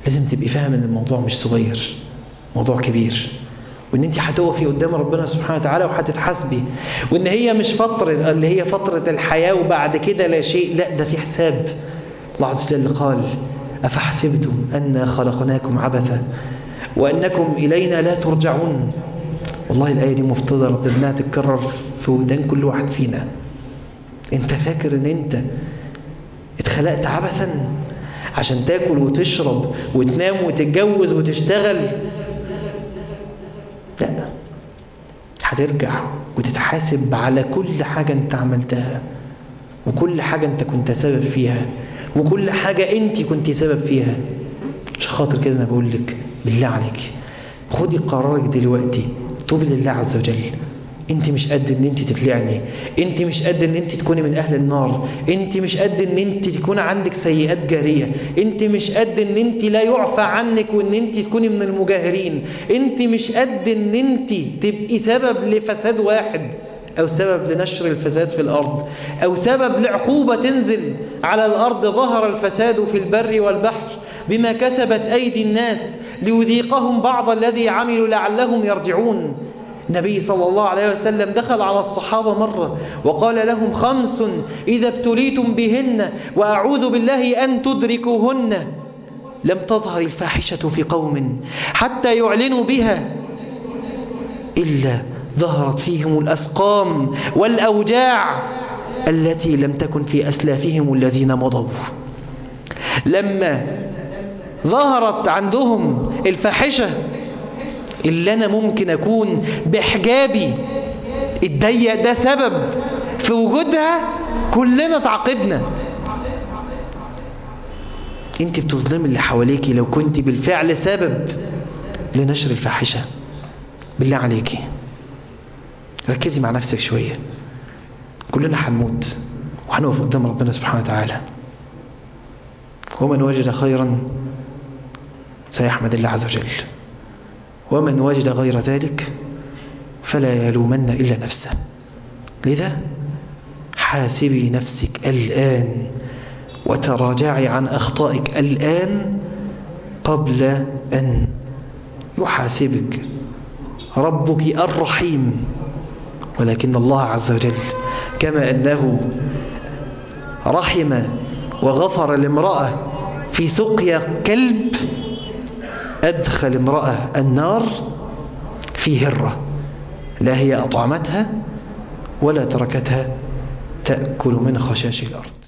لازم تبقي فاهم ان الموضوع مش صغير، موضوع كبير، وان انت هتقفي قدام ربنا سبحانه وتعالى وهتتحاسبي، وان هي مش فترة اللي هي فترة الحياة وبعد كده لا شيء، لا ده في حساب. الله عز وجل قال أفحسبتم أنا خلقناكم عبثا وأنكم إلينا لا ترجعون. والله الآية دي مفترض انها تتكرر في ودان كل واحد فينا. انت فاكر ان انت اتخلقت عبثا عشان تاكل وتشرب وتنام وتتجوز وتشتغل؟ لا، هترجع وتتحاسب على كل حاجة انت عملتها، وكل حاجة انت كنت سبب فيها، وكل حاجة انت كنت سبب فيها. مش خاطر كده انا بقول لك بالله عليك خدي قرارك دلوقتي، توبي لله عز وجل. انت مش قد ان انت تتلعني، انت مش قد ان انت تكوني من اهل النار، انت مش قد ان انت تكون عندك سيئات جارية، انت مش قد ان انت لا يعفى عنك وان انت تكوني من المجاهرين، انت مش قد ان انت تبقي سبب لفساد واحد، او سبب لنشر الفساد في الارض، او سبب لعقوبة تنزل على الارض. ظهر الفساد في البر والبحر بما كسبت ايدي الناس ليذيقهم بعض الذي عملوا لعلهم يرجعون. النبي صلى الله عليه وسلم دخل على الصحابة مرة وقال لهم 5 إذا ابتليتم بهن وأعوذ بالله أن تدركوهن لم تظهر الفاحشة في قوم حتى يعلنوا بها إلا ظهرت فيهم الأسقام والأوجاع التي لم تكن في أسلافهم الذين مضوا. لما ظهرت عندهم الفاحشة اللي أنا ممكن أكون بحجابي الضيق ده سبب في وجودها، كلنا تعاقبنا. انت بتظلم اللي حواليكي لو كنت بالفعل سبب لنشر الفاحشة. بالله عليكي ركزي مع نفسك شوية، كلنا هنموت وهنقف قدام ربنا سبحانه وتعالى، ومن وجد خيرا سيحمد الله عز وجل، ومن وجد غير ذلك فلا يلومن إلا نفسه. لذا حاسبي نفسك الآن وتراجعي عن أخطائك الآن قبل أن يحاسبك ربك الرحيم. ولكن الله عز وجل كما أنه رحم وغفر لامرأة في سقيا كلب، أدخل امرأة النار في هرة لا هي أطعمتها ولا تركتها تأكل من خشاش الأرض.